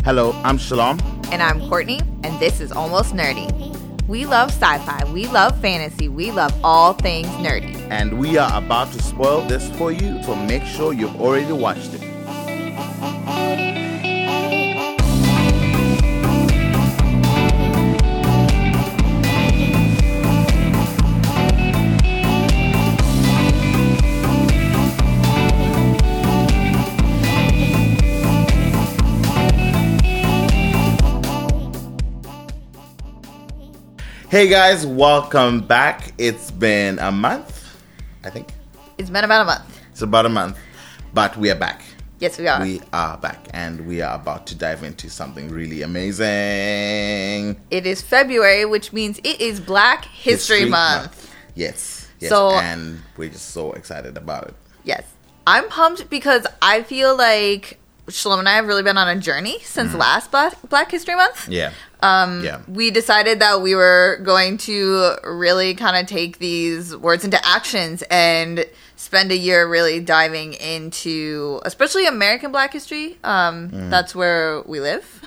Hello, I'm Shalom. And I'm Courtney, and this is Almost Nerdy. We love sci-fi, we love fantasy, we love all things nerdy. And we are about to spoil this for you, so make sure you've already watched it. Hey guys, welcome back. It's been a month, I think. It's been about a month. It's about a month, but we are back. Yes, we are. We are back, and we are about to dive into something really amazing. It is February, which means it is Black History Month. Yes, So, and we're just so excited about it. Yes. I'm pumped because I feel like Shalom and I have really been on a journey since last Black History Month. Yeah. We decided that we were going to really kind of take these words into actions and spend a year really diving into, especially American Black history. That's where we live.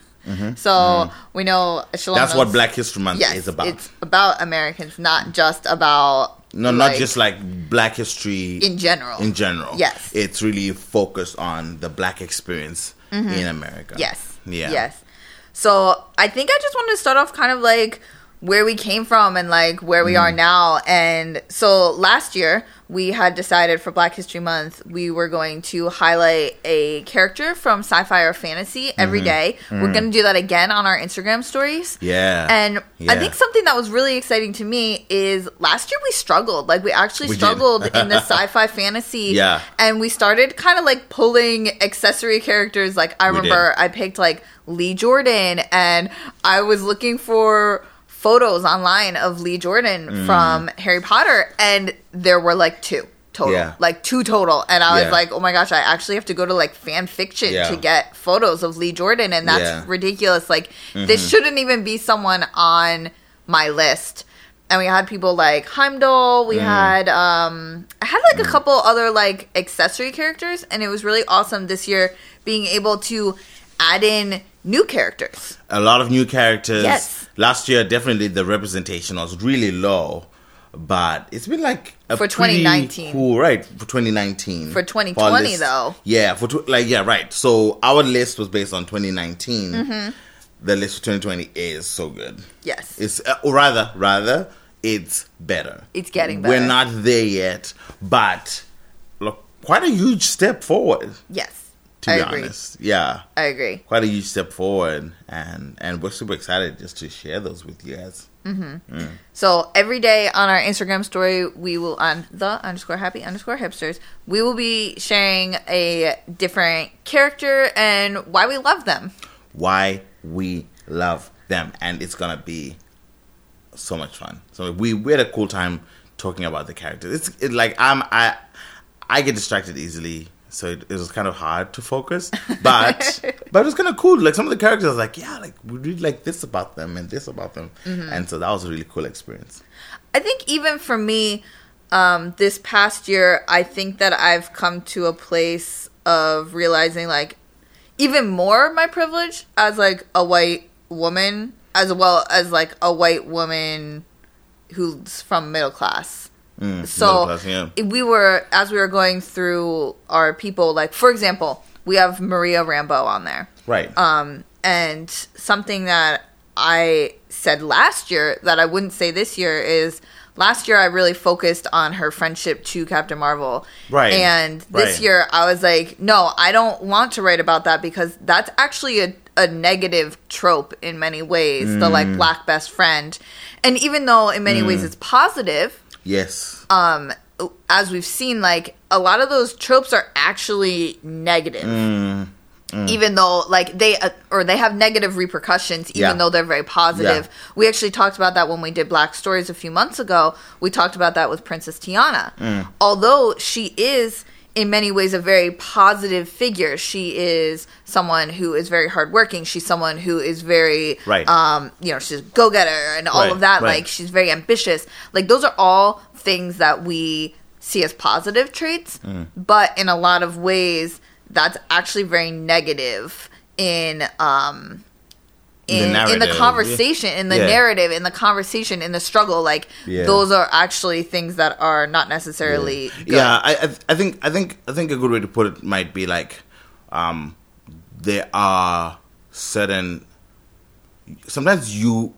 So we know Shalom That's knows, what Black History Month is about. It's about Americans, not just about not just like Black history in general. Yes. It's really focused on the Black experience in America. Yes. Yeah. Yes. So I think I just wanted to start off kind of like where we came from and like where we are now. And so last year we had decided for Black History Month we were going to highlight a character from sci-fi or fantasy every day. We're going to do that again on our Instagram stories. Yeah. And I think something that was really exciting to me is last year we struggled. Like we actually struggled in the sci-fi fantasy. Yeah. And we started kind of like pulling accessory characters. Like I remember I picked like Lee Jordan, and I was looking for photos online of Lee Jordan from Harry Potter, and there were like two total. Like two total. And I was like, oh my gosh, I actually have to go to like fan fiction to get photos of Lee Jordan, and that's ridiculous. Like this shouldn't even be someone on my list. And we had people like Heimdall. We had I had like a couple other like accessory characters, and it was really awesome this year being able to add in new characters. A lot of new characters. Yes. Last year, definitely the representation was really low, but it's been like for 2019. Cool, right? For 2019. For 2020, though. Yeah, right. So our list was based on 2019. The list for 2020 is so good. Yes. It's rather, it's better. It's getting better. We're not there yet, but look, quite a huge step forward. Yes. To be honest. Yeah. I agree. Quite a huge step forward, and we're super excited just to share those with you guys. So every day on our Instagram story, we will, on _happy_hipsters, we will be sharing a different character and why we love them. Why we love them. And it's going to be so much fun. So we had a cool time talking about the characters. It's like, I get distracted easily. So it was kind of hard to focus, but it was kind of cool. Like some of the characters, I was like, yeah, like we really like this about them and this about them, and so that was a really cool experience. I think even for me, this past year, I think that I've come to a place of realizing like even more my privilege as like a white woman, as well as like a white woman who's from middle class. So we were, as we were going through our people, like, for example, we have Maria Rambeau on there. Right. And something that I said last year that I wouldn't say this year is last year I really focused on her friendship to Captain Marvel. Right. And this year I was like, no, I don't want to write about that because that's actually a negative trope in many ways, the like black best friend. And even though in many ways it's positive. Yes. As we've seen, like, a lot of those tropes are actually negative. Even though, like, they have negative repercussions, even though they're very positive. Yeah. We actually talked about that when we did Black Stories a few months ago. We talked about that with Princess Tiana. Although she is, in many ways, a very positive figure. She is someone who is very hardworking. She's someone who is very, she's a go-getter and all of that. Like, she's very ambitious. Like, those are all things that we see as positive traits. But in a lot of ways, that's actually very negative in the conversation, in the narrative, in the conversation, in the struggle. Like those are actually things that are not necessarily good. Yeah, I think a good way to put it might be like there are certain sometimes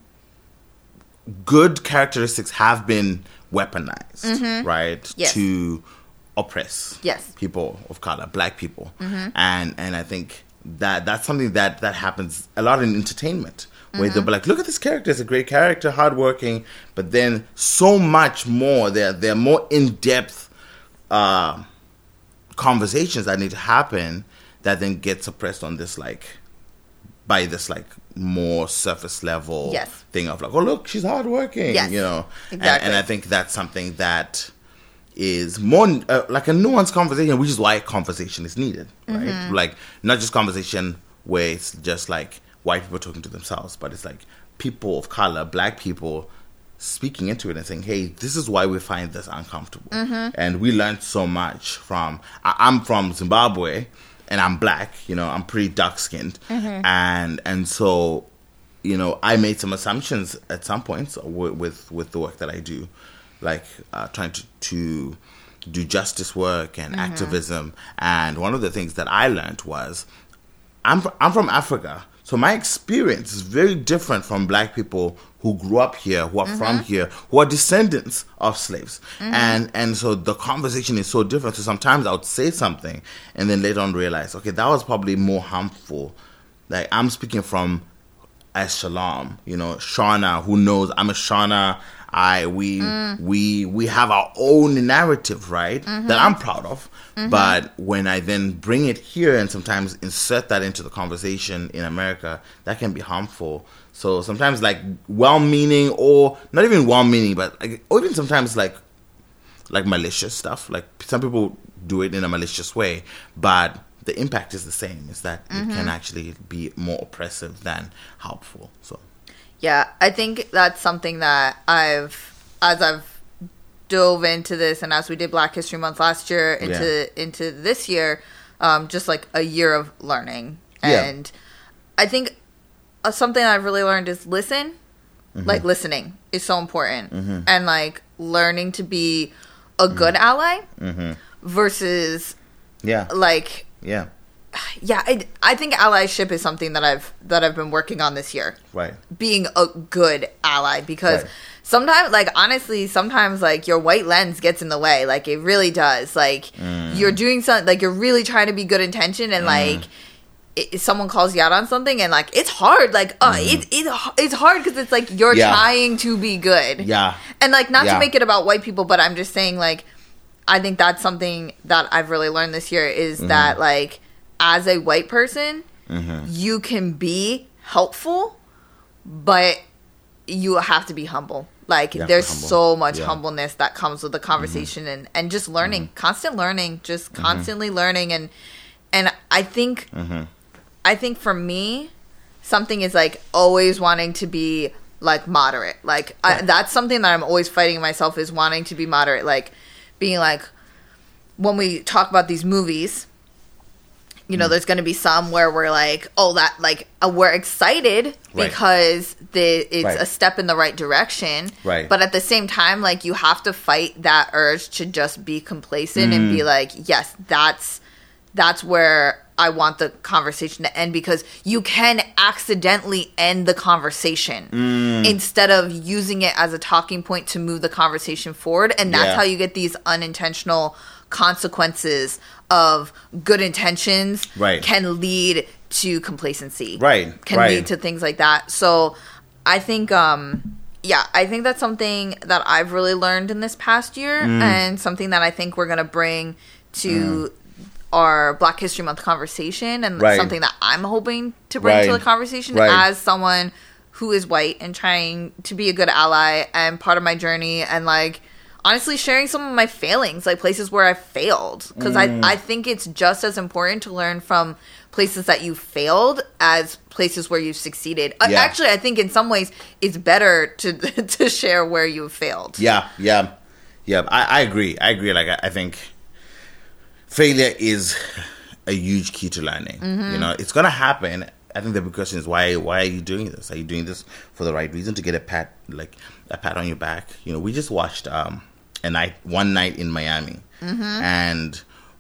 good characteristics have been weaponized, right? Yes. To oppress people of color, black people. And I think that's something that happens a lot in entertainment, where they'll be like, look at this character, it's a great character, hardworking, but then so much more, there are more in-depth conversations that need to happen that then get suppressed on this by this more surface level thing of like, oh look, she's hardworking, you know. Exactly. And I think that's something that is more like a nuanced conversation, which is why conversation is needed, right? Like not just conversation where it's just like white people talking to themselves, but it's like people of color, black people speaking into it and saying, hey, this is why we find this uncomfortable. And we learned so much from, I'm from Zimbabwe and I'm black, you know, I'm pretty dark skinned. And so, you know, I made some assumptions at some points with the work that I do, like trying to do justice work and activism. And one of the things that I learned was I'm from Africa. So my experience is very different from black people who grew up here, who are from here, who are descendants of slaves. And so the conversation is so different. So sometimes I would say something and then later on realize, okay, that was probably more harmful. Like I'm speaking from as Shalom, you know, Shauna, who knows I'm a Shauna. We have our own narrative, right? That I'm proud of. But when I then bring it here and sometimes insert that into the conversation in America, that can be harmful. So sometimes like well-meaning, or not even well-meaning, but or even sometimes like malicious stuff. Like some people do it in a malicious way, but the impact is the same. Is that it can actually be more oppressive than helpful. So yeah, I think that's something that as I've dove into this, and as we did Black History Month last year into this year, just like a year of learning. And I think something I've really learned is listen. Like listening is so important, and like learning to be a good ally versus I think allyship is something that I've been working on this year. Right. Being a good ally, because sometimes, like, honestly, sometimes like your white lens gets in the way. Like it really does. Like you're doing something, like you're really trying to be good intention, and like if someone calls you out on something, and like it's hard. Like it's hard because it's like you're trying to be good. Yeah. And like not to make it about white people, but I'm just saying, like, I think that's something that I've really learned this year is that like, as a white person, you can be helpful, but you have to be humble. Like, there's so much humbleness that comes with the conversation and just learning, constant learning, just constantly learning. And I think for me, something is like always wanting to be like moderate. Like that's something that I'm always fighting myself, is wanting to be moderate. Like being like, when we talk about these movies, you know, there's going to be some where we're like, oh, that, like, we're excited because it's a step in the right direction. Right. But at the same time, like, you have to fight that urge to just be complacent and be like, yes, that's where I want the conversation to end, because you can accidentally end the conversation instead of using it as a talking point to move the conversation forward. And that's how you get these unintentional consequences of good intentions can lead to complacency. Can lead to things like that. So I think, I think that's something that I've really learned in this past year, and something that I think we're going to bring to our Black History Month conversation, and something that I'm hoping to bring to the conversation as someone who is white and trying to be a good ally and part of my journey, and like, honestly, sharing some of my failings, like places where I failed. Because I think it's just as important to learn from places that you failed as places where you've succeeded. Actually, I think in some ways it's better to share where you've failed. Yeah. I agree. Like, I think failure is a huge key to learning. You know, it's gonna happen. I think the big question is why are you doing this? Are you doing this for the right reason, to get a pat on your back? You know, we just watched one night in Miami, and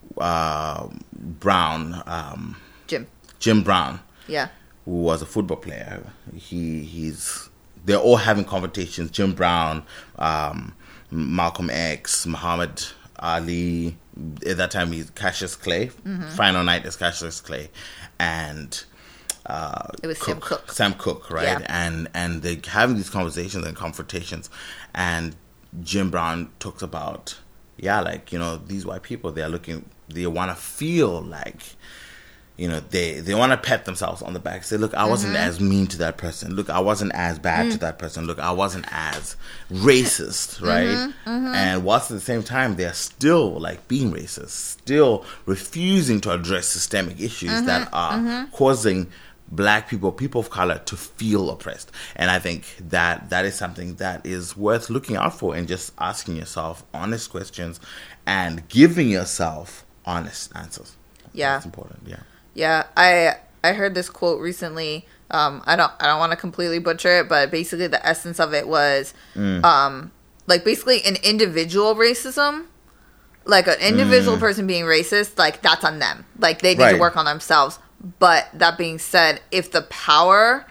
Brown, Jim Brown, who was a football player. They're all having conversations. Jim Brown, Malcolm X, Muhammad Ali. At that time, he's Cassius Clay. Final night is Cassius Clay, and it was Sam Cooke, right? Yeah. And they're having these conversations and confrontations, and Jim Brown talks about, like, you know, these white people, they want to feel like, you know, they want to pat themselves on the back, say, look, I wasn't as mean to that person. Look, I wasn't as bad to that person. Look, I wasn't as racist, right? And whilst at the same time, they're still, like, being racist, still refusing to address systemic issues that are causing Black people of color, to feel oppressed. And I think that is something that is worth looking out for, and just asking yourself honest questions and giving yourself honest answers. Yeah. That's important. Yeah. Yeah, I heard this quote recently. I don't want to completely butcher it, but basically the essence of it was, like, basically an individual racism, like an individual person being racist, like, that's on them. Like, they need to work on themselves. But that being said, if there's power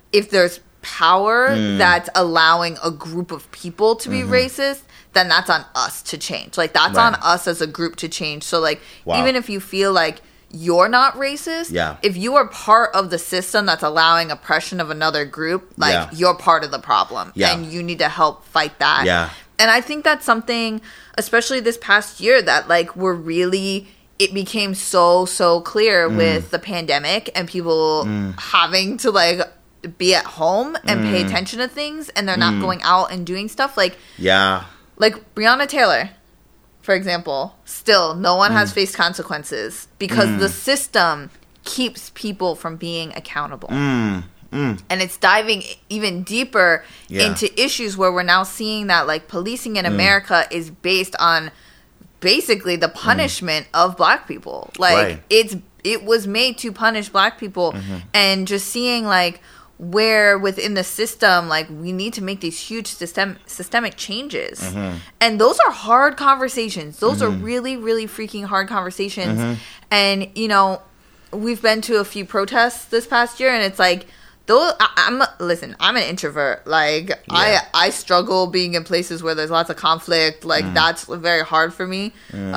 that's allowing a group of people to be racist, then that's on us to change. Like, that's on us as a group to change. So, like, even if you feel like you're not racist, if you are part of the system that's allowing oppression of another group, like, you're part of the problem. And you need to help fight that. And I think that's something, especially this past year, that, like, it became so clear with the pandemic and people having to, like, be at home and pay attention to things, and they're not going out and doing stuff. Like, like Breonna Taylor, for example, still no one has faced consequences because the system keeps people from being accountable. And it's diving even deeper into issues where we're now seeing that, like, policing in America is based on basically the punishment of Black people. Like, it was made to punish Black people, and just seeing, like, where within the system, like, we need to make these huge systemic changes. And those are hard conversations. Those are really, really freaking hard conversations. And, you know, we've been to a few protests this past year, and it's like, I'm an introvert. Like, I struggle being in places where there's lots of conflict. Like, that's very hard for me.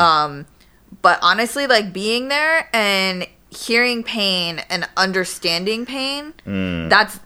But honestly, like, being there and hearing pain and understanding pain, that's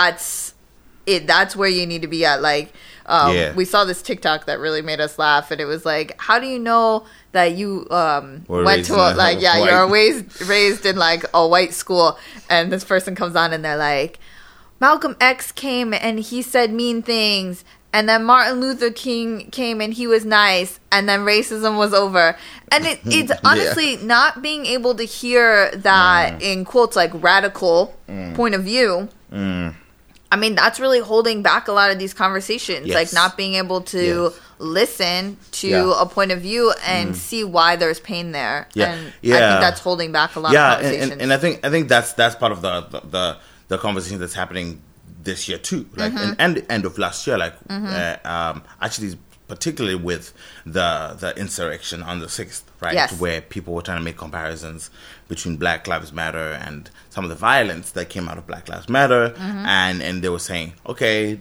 it. That's where you need to be at. Like, we saw this TikTok that really made us laugh, and it was like, how do you know that you went to you're raised in, like, a white school? And this person comes on and they're like, Malcolm X came and he said mean things, and then Martin Luther King came and he was nice, and then racism was over. And it's honestly not being able to hear that in quotes, like, radical point of view. I mean, that's really holding back a lot of these conversations, like, not being able to listen to a point of view and see why there's pain there. And I think that's holding back a lot of conversations. And I think that's part of the conversation that's happening this year too, like, and end of last year, like, actually, particularly with the insurrection on the 6th, right, where people were trying to make comparisons between Black Lives Matter and some of the violence that came out of Black Lives Matter, and they were saying, okay,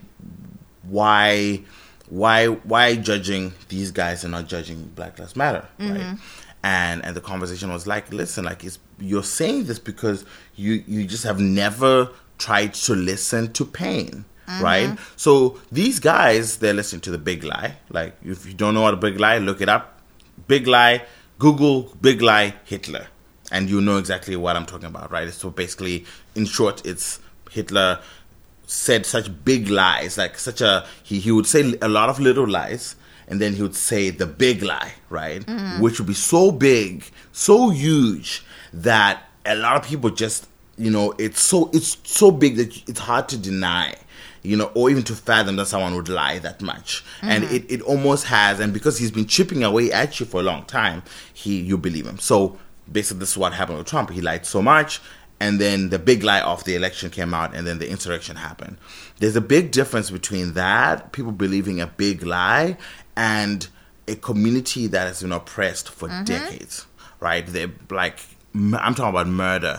why judging these guys and not judging Black Lives Matter, right? And the conversation was like, listen, like, you're saying this because you just have never tried to listen to pain, right? So these guys, they're listening to the Big Lie. Like, if you don't know what a Big Lie, look it up. Big Lie, Google Big Lie Hitler, and you know exactly what I'm talking about, right? So basically, in short, it's Hitler said such big lies, like he would say a lot of little lies, and then he would say the big lie, right? Which would be so big, so huge that a lot of people just, you know, it's so big that it's hard to deny, you know, or even to fathom that someone would lie that much. And it almost has, and because he's been chipping away at you for a long time, you believe him. So basically this is what happened with Trump. He lied so much, and then the big lie of the election came out, and then the insurrection happened. There's a big difference between that, people believing a big lie, and a community that has been oppressed for decades, right? They're like, I'm talking about murder.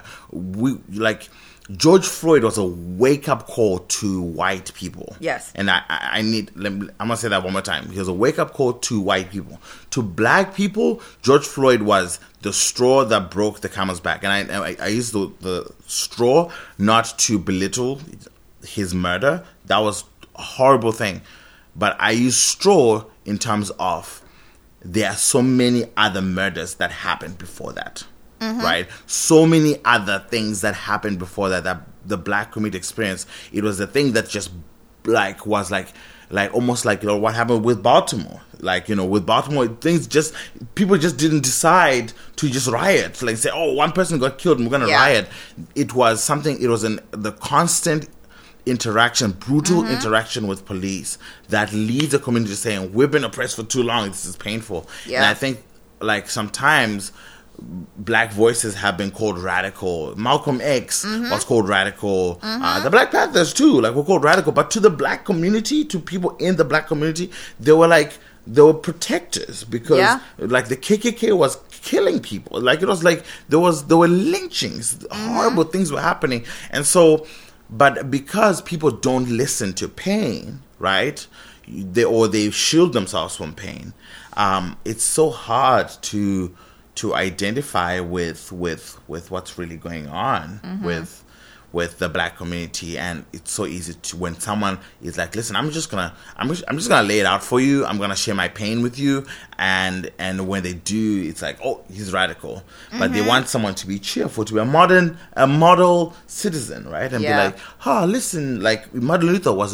George Floyd was a wake-up call to white people. Yes. And I'm going to say that one more time. He was a wake-up call to white people. To black people, George Floyd was the straw that broke the camel's back. And I use the straw not to belittle his murder. That was a horrible thing. But I use straw in terms of there are so many other murders that happened before that. Right? So many other things that happened before that the black community experienced. It was the thing that just was almost like, what happened with Baltimore. With Baltimore, people just didn't decide to just riot. Say, oh, one person got killed and we're going to riot. It was the constant interaction, brutal interaction with police that leads the community to saying, we've been oppressed for too long, this is painful. And I think sometimes black voices have been called radical. Malcolm X was called radical. The Black Panthers too, were called radical. But to the black community, to people in the black community, they were protectors, because the KKK was killing people. There were lynchings, horrible things were happening, and so. But because people don't listen to pain, right? They shield themselves from pain. It's so hard to identify with what's really going on with the black community, and it's so easy to, when someone is like, listen, I'm just gonna lay it out for you. I'm gonna share my pain with you, and when they do, it's like, oh, he's radical. But they want someone to be cheerful, to be a model citizen, right? And be like, listen, Martin Luther was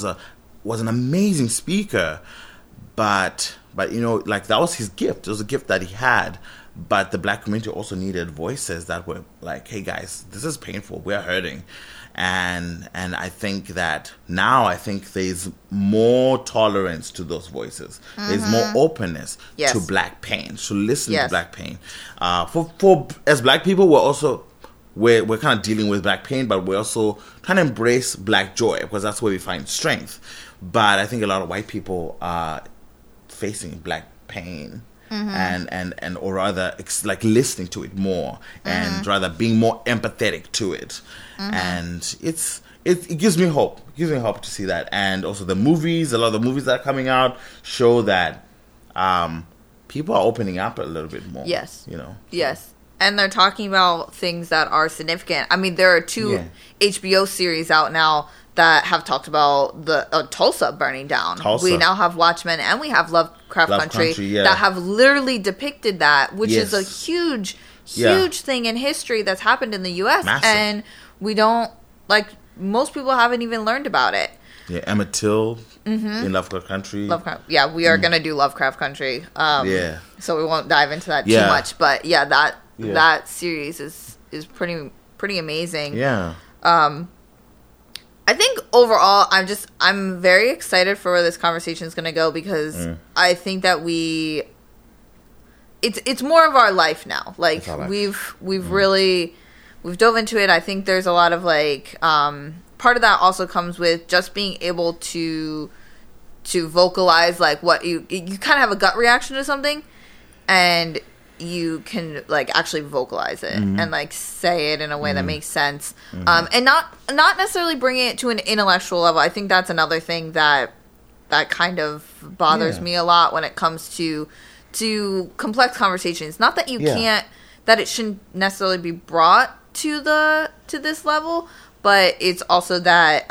an amazing speaker, but that was his gift. It was a gift that he had. But the black community also needed voices that were like, hey guys, this is painful, we're hurting. And I think that now there's more tolerance to those voices. There's more openness to black pain, to listen to black pain. For as black people, we're kind of dealing with black pain, but we're also trying to embrace black joy, because that's where we find strength. But I think a lot of white people are facing black pain. Or rather listening to it more, and rather being more empathetic to it. And it gives me hope. It gives me hope to see that. And also a lot of the movies that are coming out show that people are opening up a little bit more. Yes. Yes. And they're talking about things that are significant. I mean, there are two HBO series out now that have talked about the Tulsa burning down. We now have Watchmen, and we have Lovecraft Country that have literally depicted that, which is a huge thing in history that's happened in the U.S. Massive. And we don't, most people haven't even learned about it. Yeah, Emmett Till in Lovecraft Country. We are going to do Lovecraft Country. So we won't dive into that too much. But that series is pretty amazing. Yeah. I think overall, I'm very excited for where this conversation is going to go, because I think that it's more of our life now. We've dove into it. I think there's a lot of part of that also comes with just being able to vocalize what you kind of have a gut reaction to something, and you can actually vocalize it and say it in a way that makes sense, and not necessarily bringing it to an intellectual level. I think that's another thing that kind of bothers me a lot when it comes to complex conversations. Not that you can't, that it shouldn't necessarily be brought to this level, but it's also that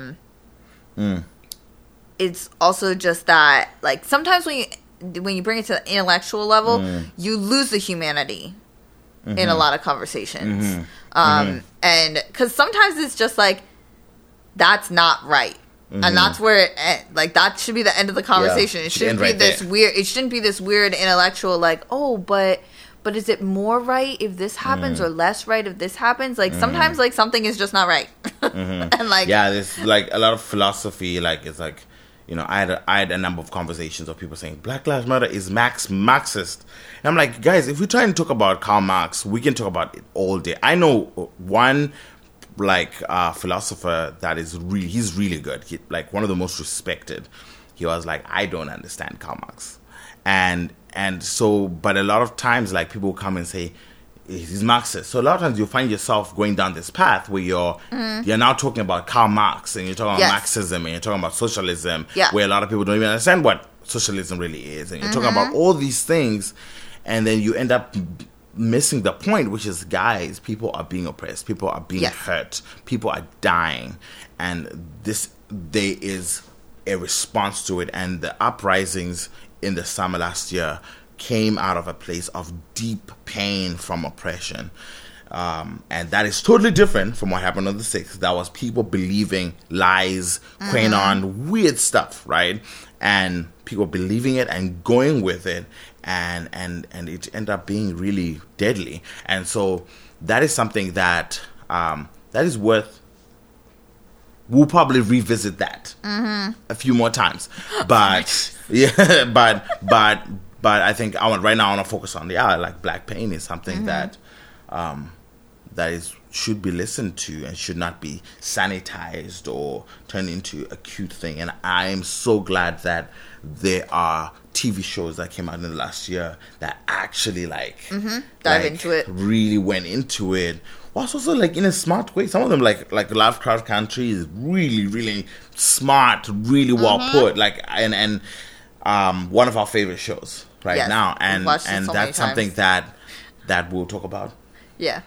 it's also just that sometimes when you bring it to the intellectual level, you lose the humanity in a lot of conversations. And because sometimes it's just that's not right. And that's where it that should be the end of the conversation. It shouldn't be this weird. It shouldn't be this weird intellectual but is it more right if this happens or less right if this happens? Sometimes something is just not right. And there's a lot of philosophy. I had a number of conversations of people saying Black Lives Matter is Marxist. And I'm like, guys, if we try and talk about Karl Marx, we can talk about it all day. I know one philosopher that he's really good. Like one of the most respected. He was like, I don't understand Karl Marx. And so, but a lot of times, like, people come and say, he's Marxist. So a lot of times you'll find yourself going down this path where you're now talking about Karl Marx, and you're talking about Marxism, and you're talking about socialism, where a lot of people don't even understand what socialism really is. And you're talking about all these things, and then you end up missing the point, which is, guys, people are being oppressed, people are being hurt, people are dying, and there is a response to it. And the uprisings in the summer last year came out of a place of deep pain from oppression. And that is totally different from what happened on the 6th. That was people believing lies, QAnon, weird stuff, right? And people believing it and going with it, and it ended up being really deadly. And so that is something that is worth. We'll probably revisit that a few more times, but But I think right now I want to focus on like Black pain is something that should be listened to and should not be sanitized or turned into a cute thing. And I am so glad that there are TV shows that came out in the last year that actually dive into it, really went into it. Was also like in a smart way. Some of them like Lovecraft Country is really, really smart, really well put. Like and one of our favorite shows now, and that's something that we'll talk about. Yeah.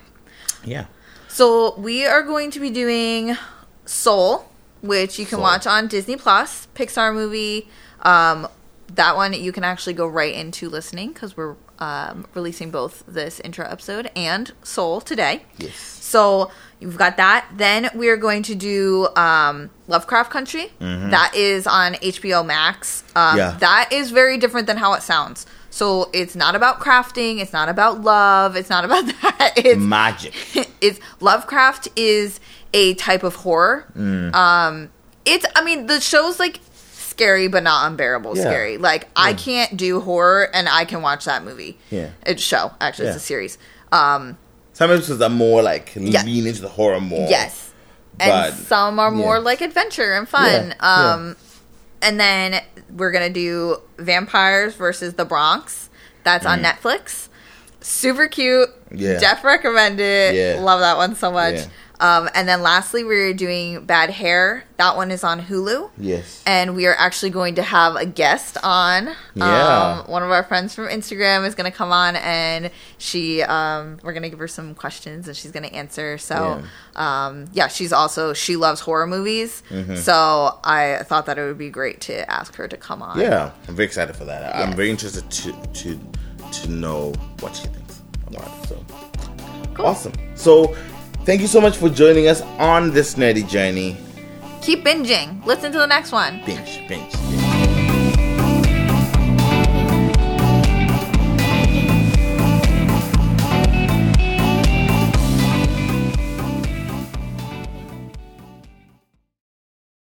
So we are going to be doing Soul, which you can watch on Disney Plus, Pixar movie. That one you can actually go right into listening because we're releasing both this intro episode and Soul today. Yes. So you've got that. Then we're going to do Lovecraft Country. That is on HBO Max. That is very different than how it sounds. So it's not about crafting. It's not about love. It's not about that. It's magic. Lovecraft is a type of horror. The show's like scary but not unbearable scary. Like I can't do horror and I can watch that movie. It's a show. Actually, it's a series. Some episodes are more like lean into the horror more. Yes. And some are more like adventure and fun. And then we're going to do Vampires versus the Bronx. That's on Netflix. Super cute. Jeff recommended it. Love that one so much. And then lastly, we're doing Bad Hair. That one is on Hulu. Yes. And we are actually going to have a guest on. One of our friends from Instagram is going to come on, and we're going to give her some questions, and she's going to answer. So, she loves horror movies. So I thought that it would be great to ask her to come on. Yeah, I'm very excited for that. I'm very interested to know what she thinks about it. So, cool. Awesome. So, thank you so much for joining us on this nerdy journey. Keep binging. Listen to the next one. Binge.